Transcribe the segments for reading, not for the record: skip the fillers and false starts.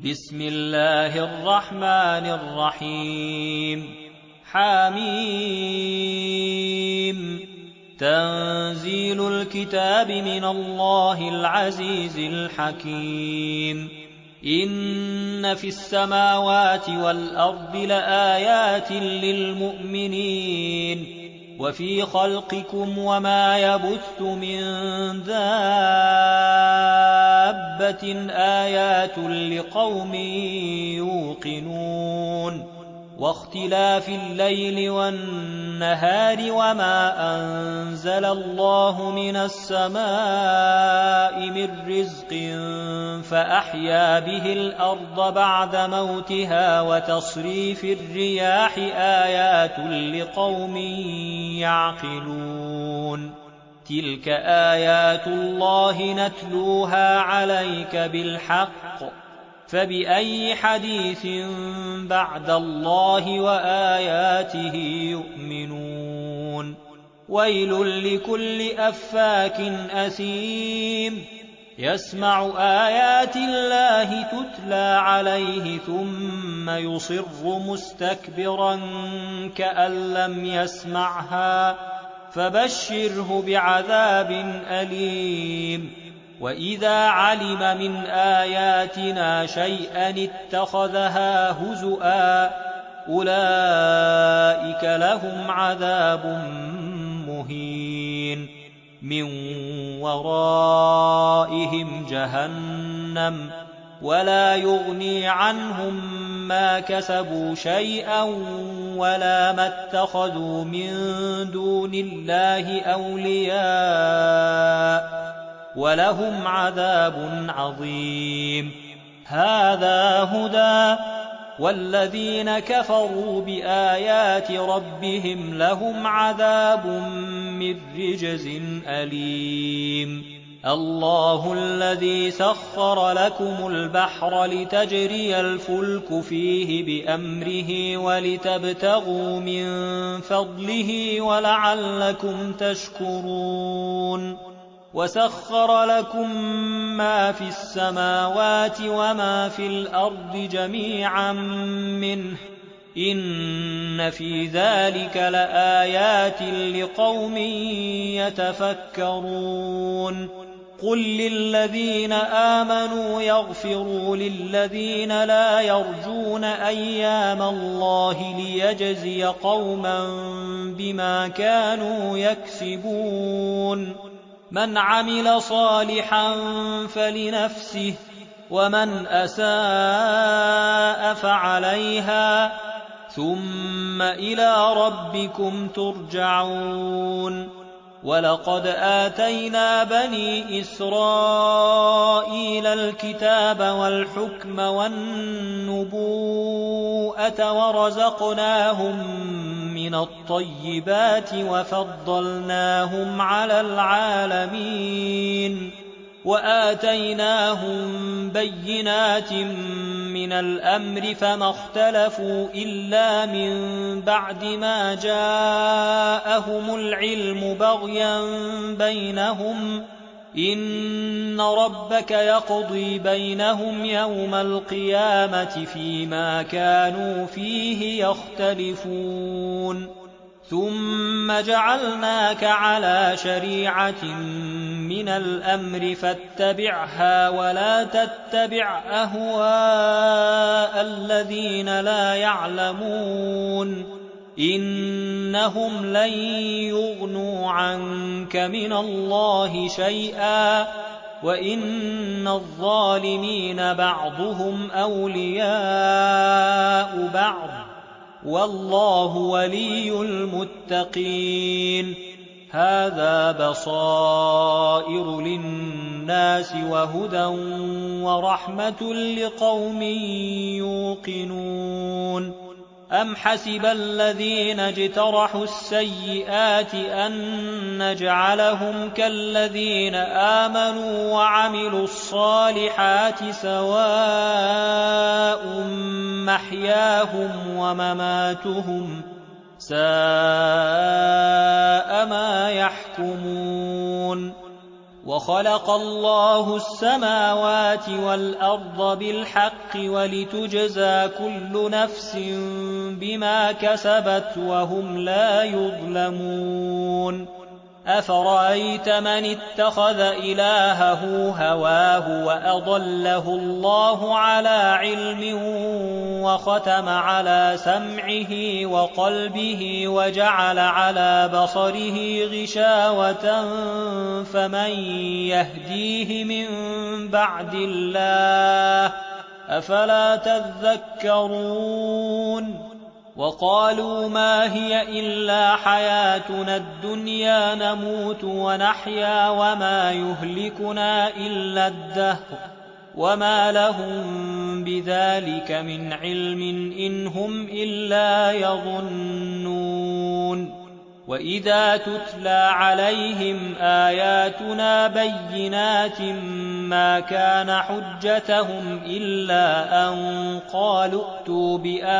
بسم الله الرحمن الرحيم حميم تنزيل الكتاب من الله العزيز الحكيم إن في السماوات والأرض لآيات للمؤمنين وفي خلقكم وما يبث من دابة آيات لقوم يوقنون واختلاف الليل والنهار وما أنزل الله من السماء من رزق فأحيا به الأرض بعد موتها وتصريف الرياح آيات لقوم يعقلون تلك آيات الله نتلوها عليك بالحق فبأي حديث بعد الله وآياته يؤمنون ويل لكل أفاك أثيم يسمع آيات الله تتلى عليه ثم يصر مستكبرا كأن لم يسمعها فبشره بعذاب أليم وإذا علم من آياتنا شيئا اتخذها هزؤا أولئك لهم عذاب مهين من ورائهم جهنم ولا يغني عنهم ما كسبوا شيئا ولا ما اتخذوا من دون الله أولياء ولهم عذاب عظيم هذا هدى والذين كفروا بآيات ربهم لهم عذاب من رجز أليم الله الذي سخر لكم البحر لتجري الفلك فيه بأمره ولتبتغوا من فضله ولعلكم تشكرون وسخر لكم ما في السماوات وما في الأرض جميعا منه إن في ذلك لآيات لقوم يتفكرون قل للذين آمنوا يغفروا للذين لا يرجون أيام الله ليجزي قوما بما كانوا يكسبون من عمل صالحا فلنفسه ومن أساء فعليها ثم إلى ربكم ترجعون ولقد آتينا بني إسرائيل الكتاب والحكم والنبوءة ورزقناهم من الطيبات وفضلناهم على العالمين وآتيناهم بينات من الأمر فما اختلفوا إلا من بعد ما جاءهم العلم بغيا بينهم إن ربك يقضي بينهم يوم القيامة فيما كانوا فيه يختلفون ثم جعلناك على شريعة من الأمر فاتبعها ولا تتبع أهواء الذين لا يعلمون إنهم لن يغنوا عنك من الله شيئا وإن الظالمين بعضهم أولياء بعض والله ولي المتقين هذا بصائر للناس وهدى ورحمة لقوم يوقنون أم حسب الذين اجترحوا السيئات أن نجعلهم كالذين آمنوا وعملوا الصالحات سواء محياهم ومماتهم ساء ما يحكمون وخلق الله السماوات والأرض بالحق بالحق ولتجزى كل نفس بما كسبت وهم لا يظلمون أفرأيت من اتخذ إلهه هواه وأضله الله على علم وختم على سمعه وقلبه وجعل على بصره غشاوة فمن يهديه من بعد الله أفلا تذكرون وقالوا ما هي إلا حياتنا الدنيا نموت ونحيا وما يهلكنا إلا الدهر وما لهم بذلك من علم إن هم إلا يظنون وإذا تتلى عليهم آياتنا بينات ما كان حجتهم إلا أن قالوا ائتوا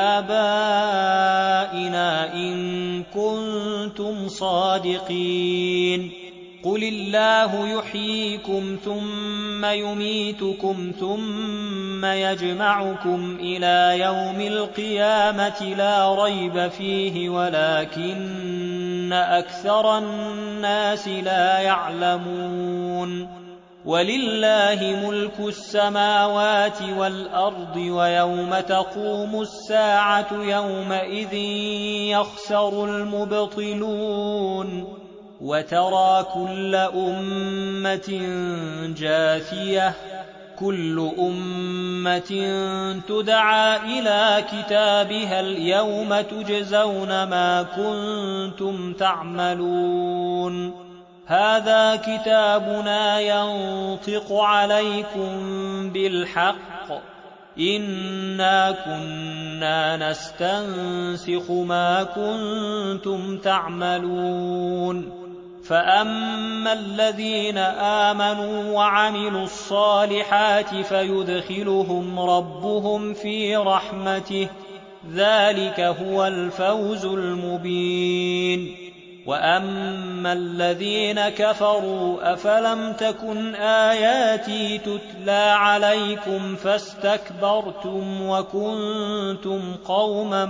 بآبائنا إن كنتم صادقين قل الله يحييكم ثم يميتكم ثم يجمعكم إلى يوم القيامة لا ريب فيه ولكن أكثر الناس لا يعلمون ولله ملك السماوات والأرض ويوم تقوم الساعة يومئذ يخسر المبطلون وترى كل أمة جاثية كل أمة تدعى إلى كتابها اليوم تجزون ما كنتم تعملون هذا كتابنا ينطق عليكم بالحق إنا كنا نستنسخ ما كنتم تعملون فأما الذين آمنوا وعملوا الصالحات فيدخلهم ربهم في رحمته ذلك هو الفوز المبين وأما الذين كفروا أفلم تكن آياتي تتلى عليكم فاستكبرتم وكنتم قوما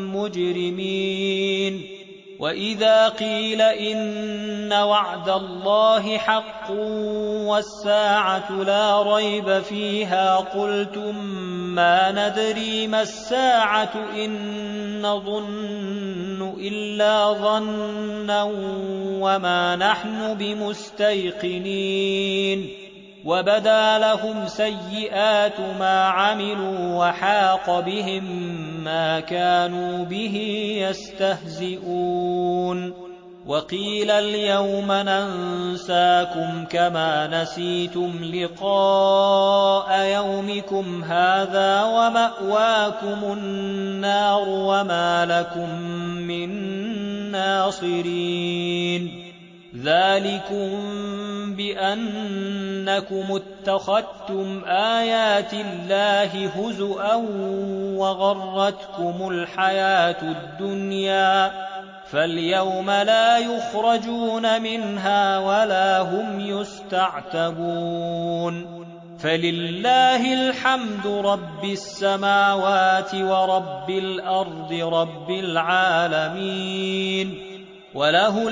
مجرمين وإذا قيل إن وعد الله حق والساعة لا ريب فيها قلتم ما ندري ما الساعة إن نظن إلا ظنا وما نحن بمستيقنين وبدا لهم سيئات ما عملوا وحاق بهم ما كانوا به يستهزئون وقيل اليوم ننساكم كما نسيتم لقاء يومكم هذا ومأواكم النار وما لكم من ناصرين ذلكم بأنكم اتخذتم آيات الله هزؤا وغرتكم الحياة الدنيا فاليوم لا يخرجون منها ولا هم يستعتبون فلله الحمد رب السماوات ورب الأرض رب العالمين وله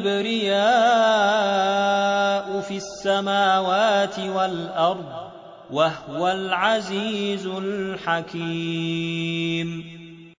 الكبرياء في السماوات والأرض وهو العزيز الحكيم